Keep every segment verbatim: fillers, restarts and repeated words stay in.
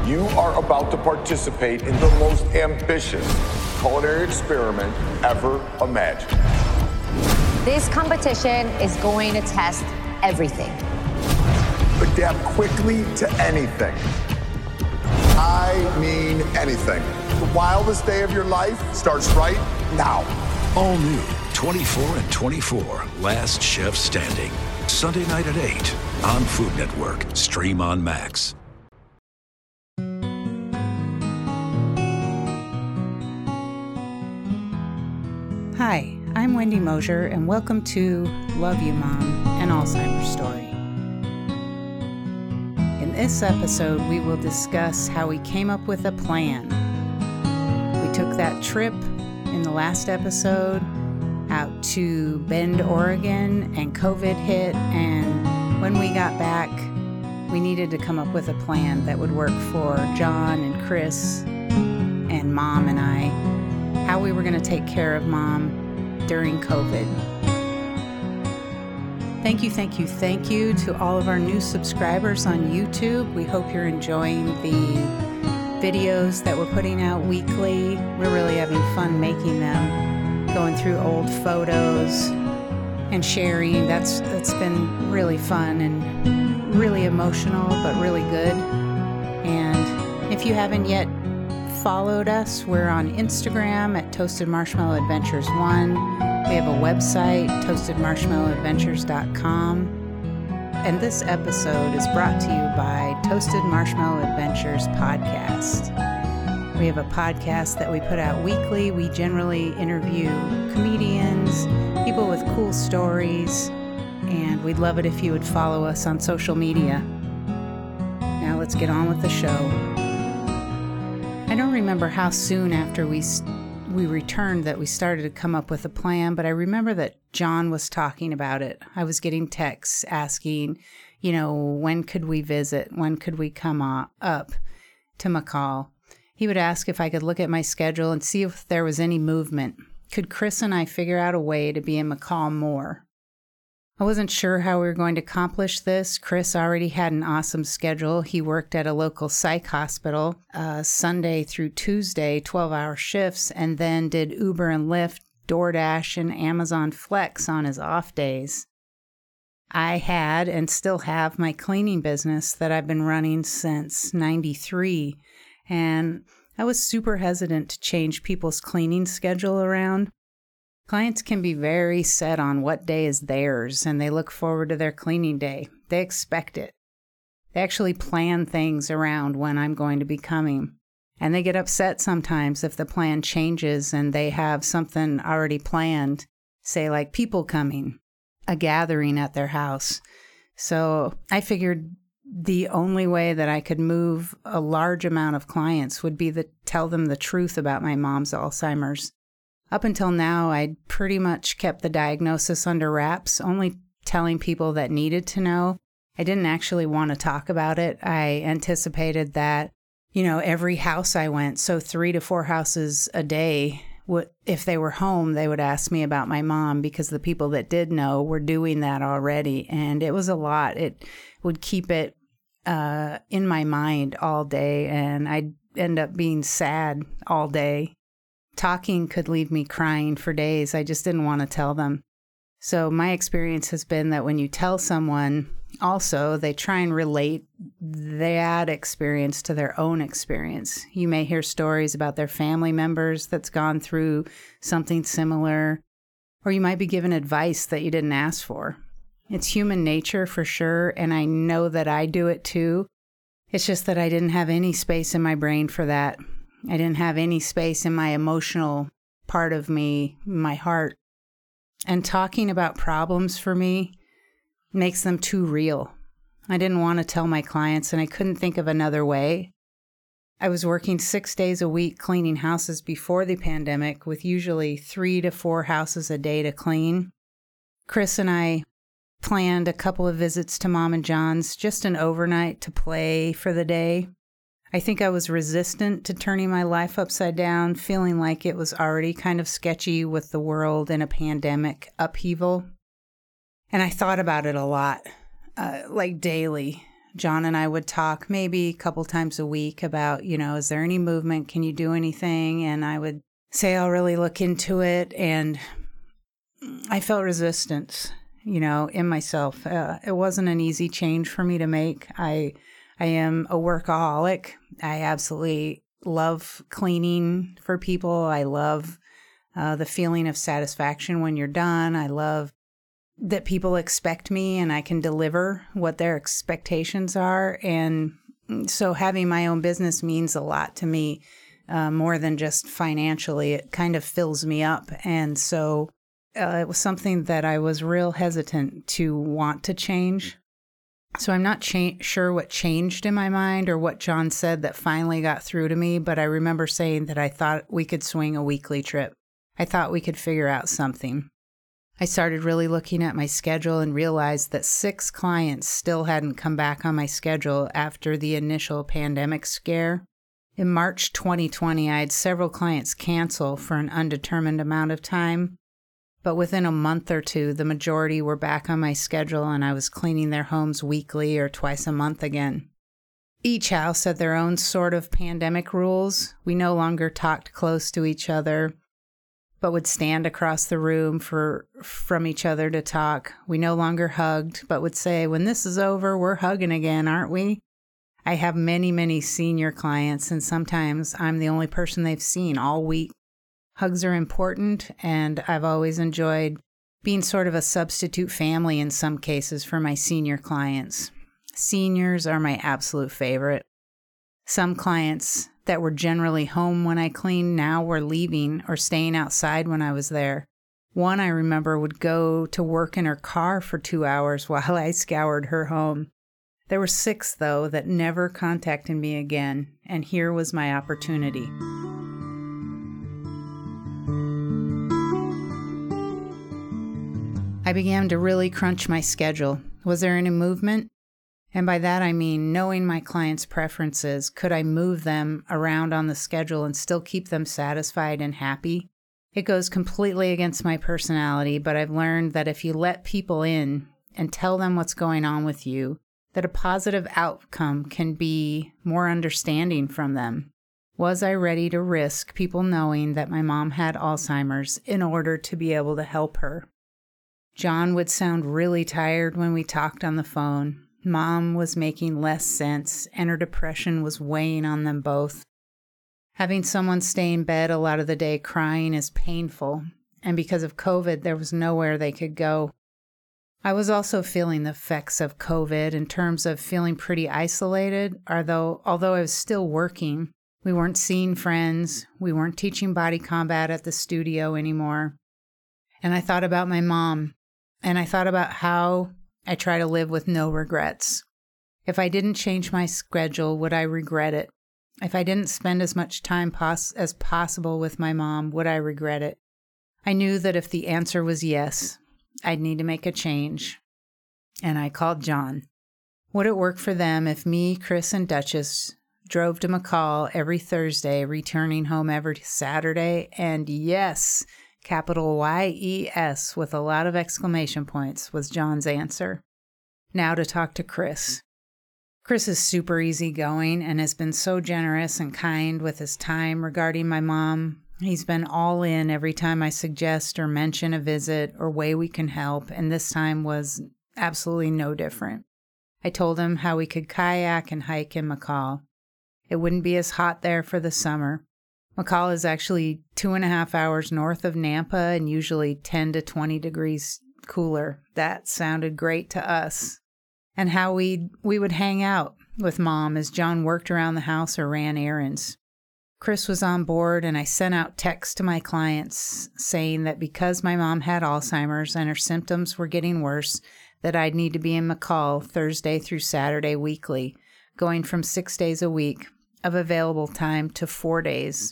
You are about to participate in the most ambitious culinary experiment ever imagined. This competition is going to test everything. Adapt quickly to anything. I mean anything. The wildest day of your life starts right now. All new twenty-four and twenty-four, Last Chef Standing. Sunday night at eight on Food Network. Stream on Max. Hi, I'm Wendy Mosier, and welcome to Love You, Mom, an Alzheimer's Story. In this episode, we will discuss how we came up with a plan. We took that trip in the last episode out to Bend, Oregon, and COVID hit, and when we got back, we needed to come up with a plan that would work for John and Chris and Mom and I, how we were going to take care of Mom during COVID. Thank you, thank you, thank you to all of our new subscribers on YouTube. We hope you're enjoying the videos that we're putting out weekly. We're really having fun making them, going through old photos and sharing. That's that's been really fun and really emotional, but really good. And if you haven't yet followed us, we're on Instagram at Toasted Marshmallow Adventures one. We have a website, toasted marshmallow adventures dot com. And this episode is brought to you by Toasted Marshmallow Adventures Podcast. We have a podcast that we put out weekly. We generally interview comedians, people with cool stories, and we'd love it if you would follow us on social media. Now let's get on with the show. I don't remember how soon after we we returned that we started to come up with a plan, but I remember that John was talking about it. I was getting texts asking, you know, when could we visit? When could we come up to McCall? He would ask if I could look at my schedule and see if there was any movement. Could Chris and I figure out a way to be in McCall more? I wasn't sure how we were going to accomplish this. Chris already had an awesome schedule. He worked at a local psych hospital uh, Sunday through Tuesday, twelve-hour shifts, and then did Uber and Lyft, DoorDash, and Amazon Flex on his off days. I had and still have my cleaning business that I've been running since ninety-three, and I was super hesitant to change people's cleaning schedule around. Clients can be very set on what day is theirs, and they look forward to their cleaning day. They expect it. They actually plan things around when I'm going to be coming. And they get upset sometimes if the plan changes and they have something already planned, say like people coming, a gathering at their house. So I figured the only way that I could move a large amount of clients would be to tell them the truth about my mom's Alzheimer's. Up until now, I'd pretty much kept the diagnosis under wraps, only telling people that needed to know. I didn't actually want to talk about it. I anticipated that, you know, every house I went, so three to four houses a day, would, if they were home, they would ask me about my mom because the people that did know were doing that already. And it was a lot. It would keep it uh, in my mind all day, and I'd end up being sad all day. Talking could leave me crying for days. I just didn't want to tell them. So my experience has been that when you tell someone, also, they try and relate that experience to their own experience. You may hear stories about their family members that's gone through something similar, or you might be given advice that you didn't ask for. It's human nature for sure, and I know that I do it too. It's just that I didn't have any space in my brain for that. I didn't have any space in my emotional part of me, my heart. And talking about problems for me makes them too real. I didn't want to tell my clients, and I couldn't think of another way. I was working six days a week cleaning houses before the pandemic, with usually three to four houses a day to clean. Chris and I planned a couple of visits to Mom and John's, just an overnight to play for the day. I think I was resistant to turning my life upside down, feeling like it was already kind of sketchy with the world in a pandemic upheaval. And I thought about it a lot, uh, like daily. John and I would talk maybe a couple times a week about, you know, is there any movement? Can you do anything? And I would say, I'll really look into it. And I felt resistance, you know, in myself. Uh, it wasn't an easy change for me to make. I, I am a workaholic. I absolutely love cleaning for people. I love uh, the feeling of satisfaction when you're done. I love that people expect me and I can deliver what their expectations are. And so having my own business means a lot to me, uh, more than just financially. It kind of fills me up. And so uh, it was something that I was real hesitant to want to change. So I'm not cha- sure what changed in my mind or what John said that finally got through to me, but I remember saying that I thought we could swing a weekly trip. I thought we could figure out something. I started really looking at my schedule and realized that six clients still hadn't come back on my schedule after the initial pandemic scare. In March twenty twenty, I had several clients cancel for an undetermined amount of time, but within a month or two, the majority were back on my schedule and I was cleaning their homes weekly or twice a month again. Each house had their own sort of pandemic rules. We no longer talked close to each other, but would stand across the room for from each other to talk. We no longer hugged, but would say, when this is over, we're hugging again, aren't we? I have many, many senior clients, and sometimes I'm the only person they've seen all week. Hugs are important, and I've always enjoyed being sort of a substitute family in some cases for my senior clients. Seniors are my absolute favorite. Some clients that were generally home when I cleaned now were leaving or staying outside when I was there. One I remember would go to work in her car for two hours while I scoured her home. There were six, though, that never contacted me again, and here was my opportunity. I began to really crunch my schedule. Was there any movement? And by that I mean knowing my clients' preferences. Could I move them around on the schedule and still keep them satisfied and happy? It goes completely against my personality, but I've learned that if you let people in and tell them what's going on with you, that a positive outcome can be more understanding from them. Was I ready to risk people knowing that my mom had Alzheimer's in order to be able to help her? John would sound really tired when we talked on the phone. Mom was making less sense, and her depression was weighing on them both. Having someone stay in bed a lot of the day crying is painful, and because of COVID, there was nowhere they could go. I was also feeling the effects of COVID in terms of feeling pretty isolated, although, although I was still working. We weren't seeing friends. We weren't teaching body combat at the studio anymore. And I thought about my mom, and I thought about how I try to live with no regrets. If I didn't change my schedule, would I regret it? If I didn't spend as much time pos- as possible with my mom, would I regret it? I knew that if the answer was yes, I'd need to make a change. And I called John. Would it work for them if me, Chris, and Duchess drove to McCall every Thursday, returning home every Saturday? And yes, capital Y E S with a lot of exclamation points was John's answer. Now to talk to Chris. Chris is super easygoing and has been so generous and kind with his time regarding my mom. He's been all in every time I suggest or mention a visit or way we can help, and this time was absolutely no different. I told him how we could kayak and hike in McCall. It wouldn't be as hot there for the summer. McCall is actually two and a half hours north of Nampa and usually ten to twenty degrees cooler. That sounded great to us. And how we we would hang out with Mom as John worked around the house or ran errands. Chris was on board, and I sent out texts to my clients saying that because my mom had Alzheimer's and her symptoms were getting worse, that I'd need to be in McCall Thursday through Saturday weekly, going from six days a week of available time to four days.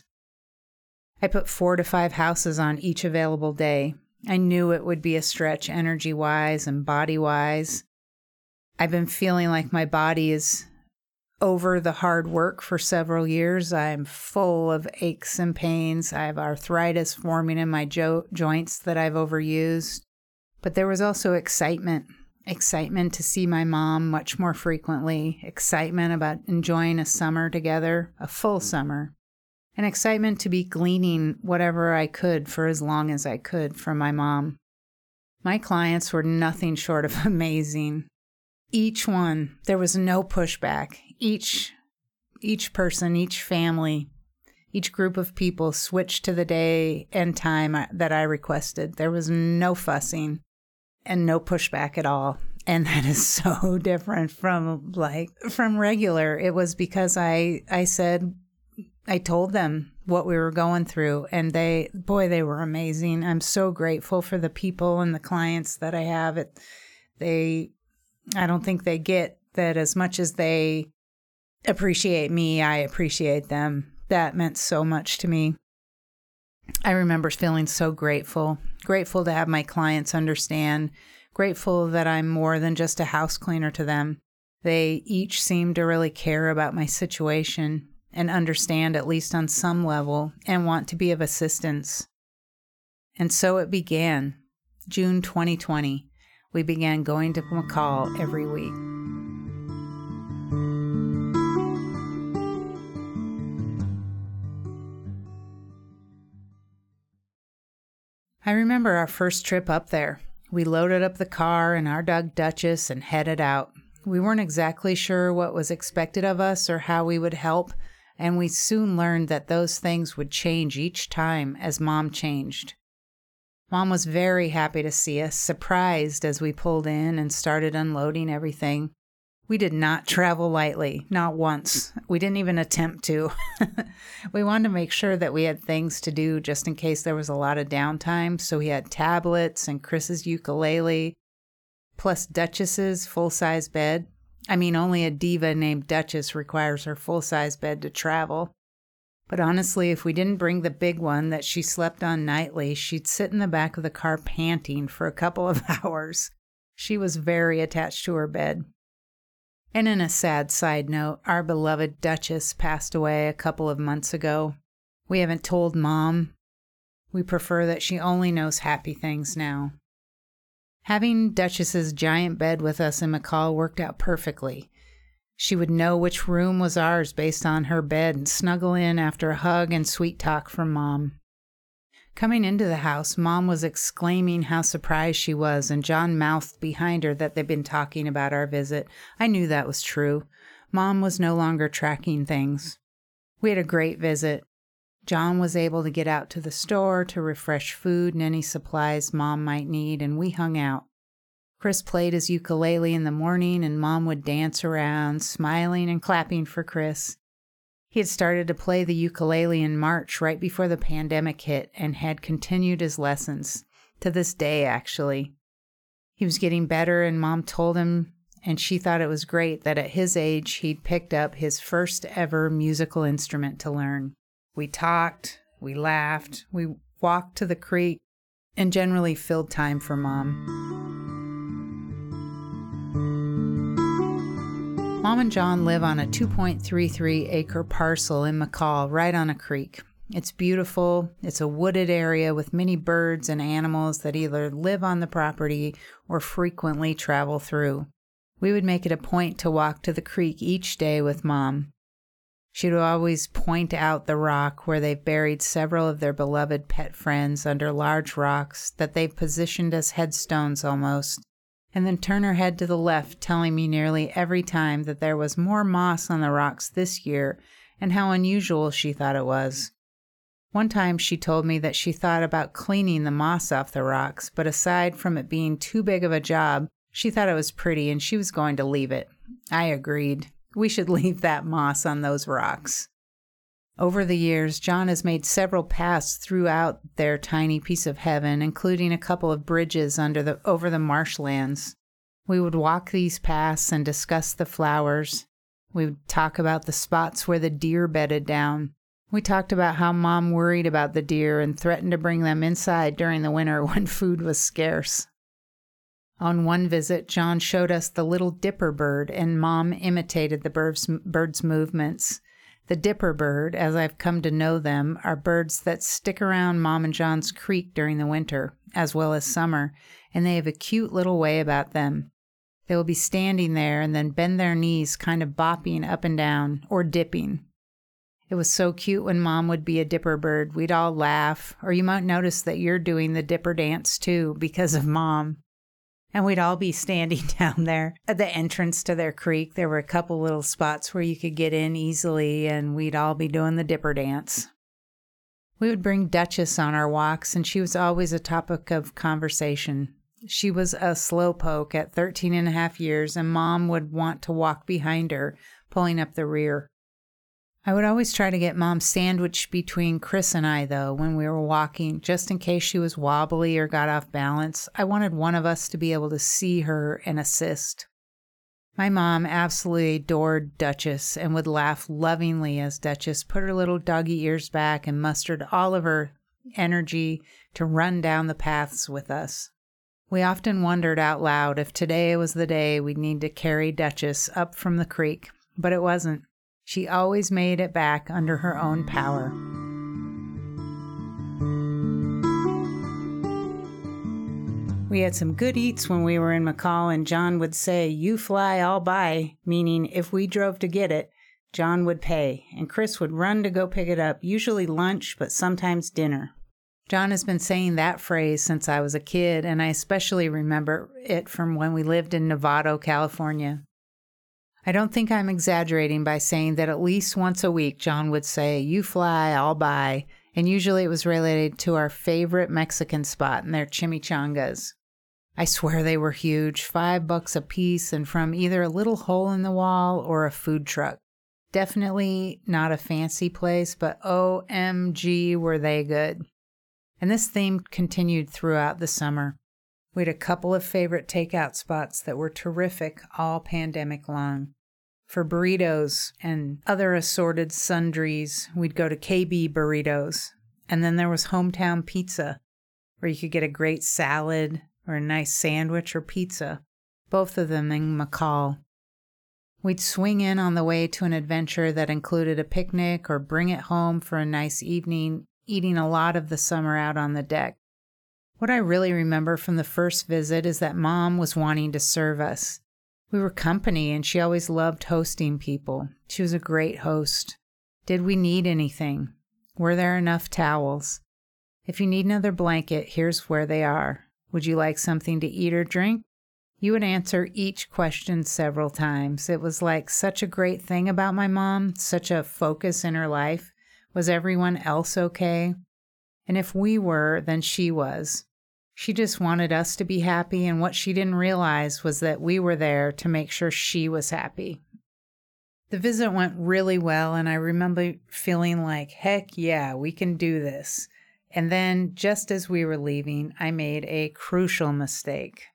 I put four to five houses on each available day. I knew it would be a stretch energy-wise and body-wise. I've been feeling like my body is over the hard work for several years. I'm full of aches and pains. I have arthritis forming in my jo- joints that I've overused. But there was also excitement. excitement to see my mom much more frequently, excitement about enjoying a summer together, a full summer, and excitement to be gleaning whatever I could for as long as I could from my mom. My clients were nothing short of amazing. Each one, there was no pushback. Each, each person, each family, each group of people switched to the day and time that I requested. There was no fussing and no pushback at all. And that is so different from like from regular. It was because I I said, I told them what we were going through, and they, boy, they were amazing. I'm so grateful for the people and the clients that I have. It, they, I don't think they get that as much as they appreciate me, I appreciate them. That meant so much to me. I remember feeling so grateful, grateful to have my clients understand, grateful that I'm more than just a house cleaner to them. They each seemed to really care about my situation and understand at least on some level and want to be of assistance. And so it began. June twenty twenty, we began going to McCall every week. I remember our first trip up there. We loaded up the car in our dog Duchess and headed out. We weren't exactly sure what was expected of us or how we would help, and we soon learned that those things would change each time as Mom changed. Mom was very happy to see us, surprised as we pulled in and started unloading everything. We did not travel lightly, not once. We didn't even attempt to. We wanted to make sure that we had things to do just in case there was a lot of downtime, so we had tablets and Chris's ukulele, plus Duchess's full-size bed. I mean, only a diva named Duchess requires her full-size bed to travel. But honestly, if we didn't bring the big one that she slept on nightly, she'd sit in the back of the car panting for a couple of hours. She was very attached to her bed. And in a sad side note, our beloved Duchess passed away a couple of months ago. We haven't told Mom. We prefer that she only knows happy things now. Having Duchess's giant bed with us in McCall worked out perfectly. She would know which room was ours based on her bed and snuggle in after a hug and sweet talk from Mom. Coming into the house, Mom was exclaiming how surprised she was, and John mouthed behind her that they'd been talking about our visit. I knew that was true. Mom was no longer tracking things. We had a great visit. John was able to get out to the store to refresh food and any supplies Mom might need, and we hung out. Chris played his ukulele in the morning, and Mom would dance around, smiling and clapping for Chris. He had started to play the ukulele in March, right before the pandemic hit, and had continued his lessons, to this day, actually. He was getting better, and Mom told him, and she thought it was great that at his age, he'd picked up his first ever musical instrument to learn. We talked, we laughed, we walked to the creek, and generally filled time for Mom. Mom and John live on a two point three three acre parcel in McCall, right on a creek. It's beautiful. It's a wooded area with many birds and animals that either live on the property or frequently travel through. We would make it a point to walk to the creek each day with Mom. She would always point out the rock where they've buried several of their beloved pet friends under large rocks that they've positioned as headstones almost, and then turn her head to the left, telling me nearly every time that there was more moss on the rocks this year and how unusual she thought it was. One time she told me that she thought about cleaning the moss off the rocks, but aside from it being too big of a job, she thought it was pretty and she was going to leave it. I agreed. We should leave that moss on those rocks. Over the years, John has made several paths throughout their tiny piece of heaven, including a couple of bridges under the over the marshlands. We would walk these paths and discuss the flowers. We would talk about the spots where the deer bedded down. We talked about how Mom worried about the deer and threatened to bring them inside during the winter when food was scarce. On one visit, John showed us the little dipper bird, and Mom imitated the bird's, bird's movements. The dipper bird, as I've come to know them, are birds that stick around Mom and John's creek during the winter, as well as summer, and they have a cute little way about them. They will be standing there and then bend their knees, kind of bopping up and down or dipping. It was so cute when Mom would be a dipper bird. We'd all laugh, or you might notice that you're doing the dipper dance too because of Mom. And we'd all be standing down there at the entrance to their creek. There were a couple little spots where you could get in easily, and we'd all be doing the dipper dance. We would bring Duchess on our walks, and she was always a topic of conversation. She was a slowpoke at thirteen and a half years, and Mom would want to walk behind her, pulling up the rear. I would always try to get Mom sandwiched between Chris and I, though, when we were walking, just in case she was wobbly or got off balance. I wanted one of us to be able to see her and assist. My mom absolutely adored Duchess and would laugh lovingly as Duchess put her little doggy ears back and mustered all of her energy to run down the paths with us. We often wondered out loud if today was the day we'd need to carry Duchess up from the creek, but it wasn't. She always made it back under her own power. We had some good eats when we were in McCall, and John would say, "You fly, I'll buy," meaning if we drove to get it, John would pay, and Chris would run to go pick it up, usually lunch, but sometimes dinner. John has been saying that phrase since I was a kid, and I especially remember it from when we lived in Novato, California. I don't think I'm exaggerating by saying that at least once a week John would say, "You fly, I'll buy," and usually it was related to our favorite Mexican spot and their chimichangas. I swear they were huge, five bucks a piece, and from either a little hole in the wall or a food truck. Definitely not a fancy place, but O M G were they good. And this theme continued throughout the summer. We had a couple of favorite takeout spots that were terrific all pandemic long. For burritos and other assorted sundries, we'd go to K B Burritos. And then there was Hometown Pizza, where you could get a great salad or a nice sandwich or pizza, both of them in McCall. We'd swing in on the way to an adventure that included a picnic or bring it home for a nice evening, eating a lot of the summer out on the deck. What I really remember from the first visit is that Mom was wanting to serve us. We were company, and she always loved hosting people. She was a great host. Did we need anything? Were there enough towels? If you need another blanket, here's where they are. Would you like something to eat or drink? You would answer each question several times. It was like such a great thing about my mom, such a focus in her life. Was everyone else okay? And if we were, then she was. She just wanted us to be happy, and what she didn't realize was that we were there to make sure she was happy. The visit went really well, and I remember feeling like, heck yeah, we can do this. And then, just as we were leaving, I made a crucial mistake.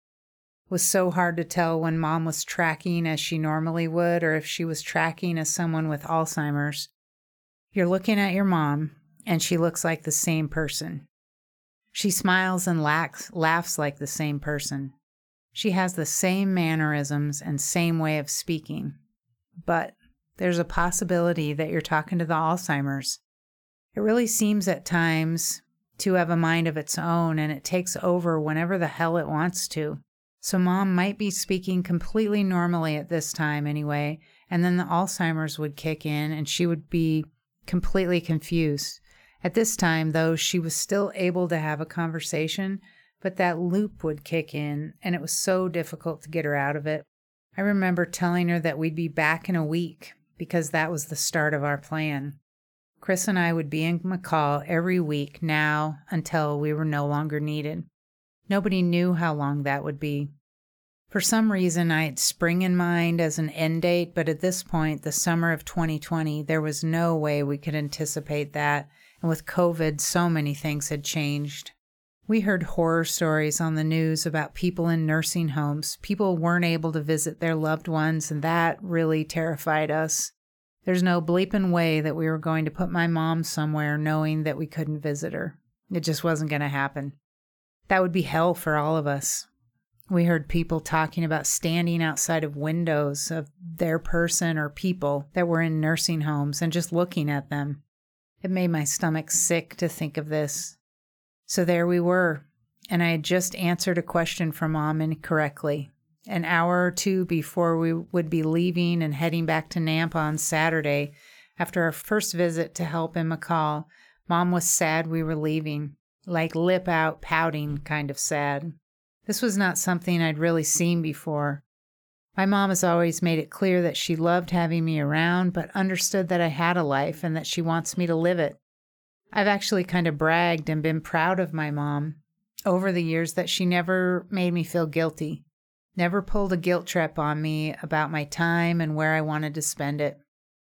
It was so hard to tell when Mom was tracking as she normally would, or if she was tracking as someone with Alzheimer's. You're looking at your mom, and she looks like the same person. She smiles and laughs, laughs like the same person. She has the same mannerisms and same way of speaking. But there's a possibility that you're talking to the Alzheimer's. It really seems at times to have a mind of its own, and it takes over whenever the hell it wants to. So Mom might be speaking completely normally at this time anyway, and then the Alzheimer's would kick in and she would be completely confused. At this time, though, she was still able to have a conversation, but that loop would kick in, and it was so difficult to get her out of it. I remember telling her that we'd be back in a week, because that was the start of our plan. Chris and I would be in McCall every week now until we were no longer needed. Nobody knew how long that would be. For some reason, I had spring in mind as an end date, but at this point, the summer of twenty twenty, there was no way we could anticipate that. And with COVID, so many things had changed. We heard horror stories on the news about people in nursing homes. People weren't able to visit their loved ones, and that really terrified us. There's no bleeping way that we were going to put my mom somewhere knowing that we couldn't visit her. It just wasn't going to happen. That would be hell for all of us. We heard people talking about standing outside of windows of their person or people that were in nursing homes and just looking at them. It made my stomach sick to think of this. So there we were, and I had just answered a question from Mom incorrectly. An hour or two before we would be leaving and heading back to Nampa on Saturday, after our first visit to help in McCall, Mom was sad we were leaving, like lip out, pouting kind of sad. This was not something I'd really seen before. My mom has always made it clear that she loved having me around, but understood that I had a life and that she wants me to live it. I've actually kind of bragged and been proud of my mom over the years that she never made me feel guilty, never pulled a guilt trip on me about my time and where I wanted to spend it.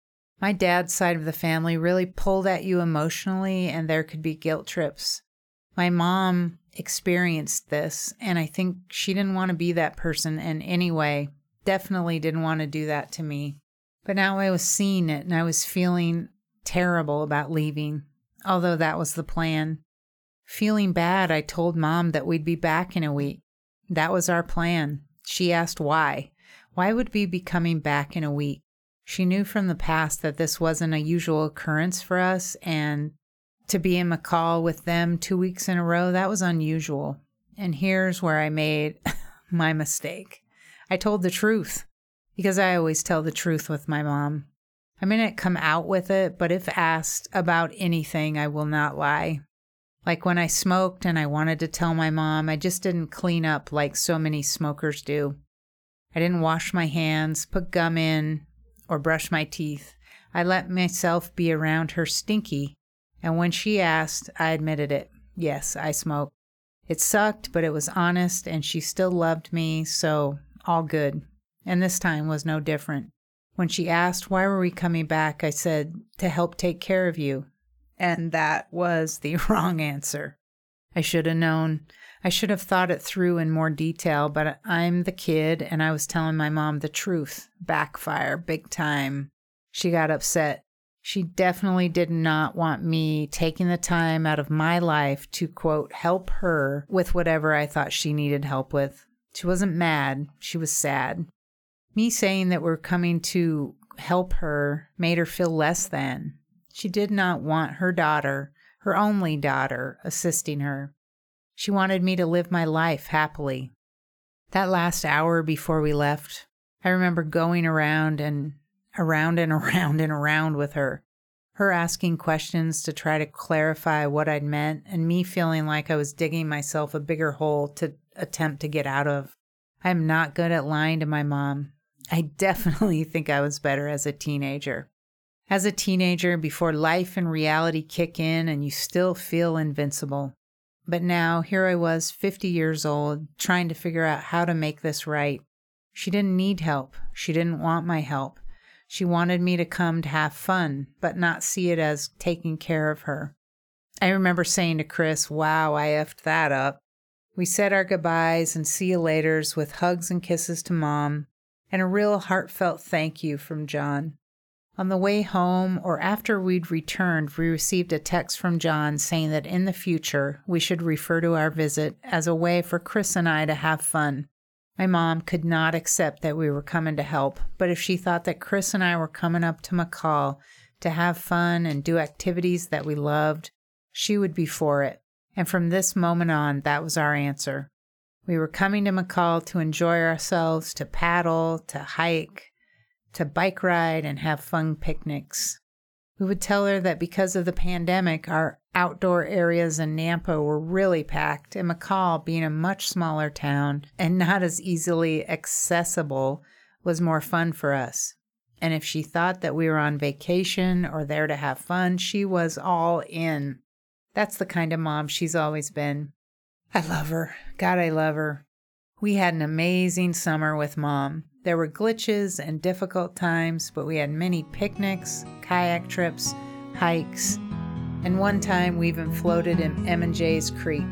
My dad's side of the family really pulled at you emotionally, and there could be guilt trips. My mom experienced this, and I think she didn't want to be that person in any way. Definitely didn't want to do that to me. But now I was seeing it, and I was feeling terrible about leaving, although that was the plan. Feeling bad, I told Mom that we'd be back in a week. That was our plan. She asked why. Why would we be coming back in a week? She knew from the past that this wasn't a usual occurrence for us, and to be in McCall with them two weeks in a row, that was unusual. And here's where I made my mistake. I told the truth, because I always tell the truth with my mom. I may not come out with it, but if asked about anything, I will not lie. Like when I smoked and I wanted to tell my mom, I just didn't clean up like so many smokers do. I didn't wash my hands, put gum in, or brush my teeth. I let myself be around her stinky, and when she asked, I admitted it. Yes, I smoked. It sucked, but it was honest, and she still loved me, so all good. And this time was no different. When she asked why were we coming back, I said, to help take care of you. And that was the wrong answer. I should have known. I should have thought it through in more detail, but I'm the kid, and I was telling my mom the truth. Backfire, big time. She got upset. She definitely did not want me taking the time out of my life to, quote, help her with whatever I thought she needed help with. She wasn't mad. She was sad. Me saying that we're coming to help her made her feel less than. She did not want her daughter, her only daughter, assisting her. She wanted me to live my life happily. That last hour before we left, I remember going around and around and around and around with her, her asking questions to try to clarify what I'd meant, and me feeling like I was digging myself a bigger hole to attempt to get out of. I'm not good at lying to my mom. I definitely think I was better as a teenager. As a teenager, before life and reality kick in and you still feel invincible. But now, here I was, fifty years old, trying to figure out how to make this right. She didn't need help. She didn't want my help. She wanted me to come to have fun, but not see it as taking care of her. I remember saying to Chris, wow, I effed that up. We said our goodbyes and see you laters with hugs and kisses to Mom, and a real heartfelt thank you from John. On the way home, or after we'd returned, we received a text from John saying that in the future, we should refer to our visit as a way for Chris and I to have fun. My mom could not accept that we were coming to help, but if she thought that Chris and I were coming up to McCall to have fun and do activities that we loved, she would be for it. And from this moment on, that was our answer. We were coming to McCall to enjoy ourselves, to paddle, to hike, to bike ride, and have fun picnics. We would tell her that because of the pandemic, our outdoor areas in Nampa were really packed, and McCall, being a much smaller town and not as easily accessible, was more fun for us. And if she thought that we were on vacation or there to have fun, she was all in. That's the kind of mom she's always been. I love her. God, I love her. We had an amazing summer with Mom. There were glitches and difficult times, but we had many picnics, kayak trips, hikes, and one time we even floated in M and J's Creek.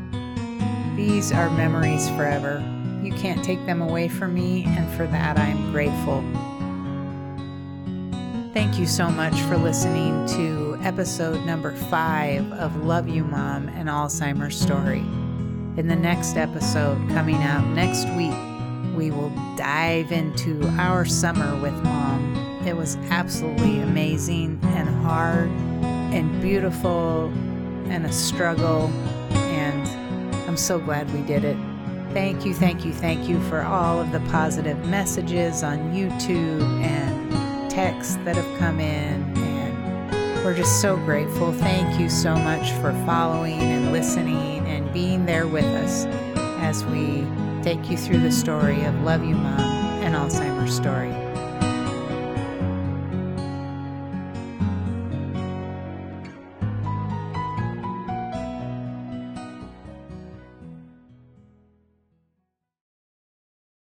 These are memories forever. You can't take them away from me, and for that I am grateful. Thank you so much for listening to episode number five of Love You Mom, an Alzheimer's Story. In the next episode coming out next week, we will dive into our summer with Mom. It was absolutely amazing and hard and beautiful and a struggle, and I'm so glad we did it. Thank you, thank you, thank you for all of the positive messages on YouTube and texts that have come in. And we're just so grateful. Thank you so much for following and listening and being there with us as we take you through the story of Love You Mom, an Alzheimer's story.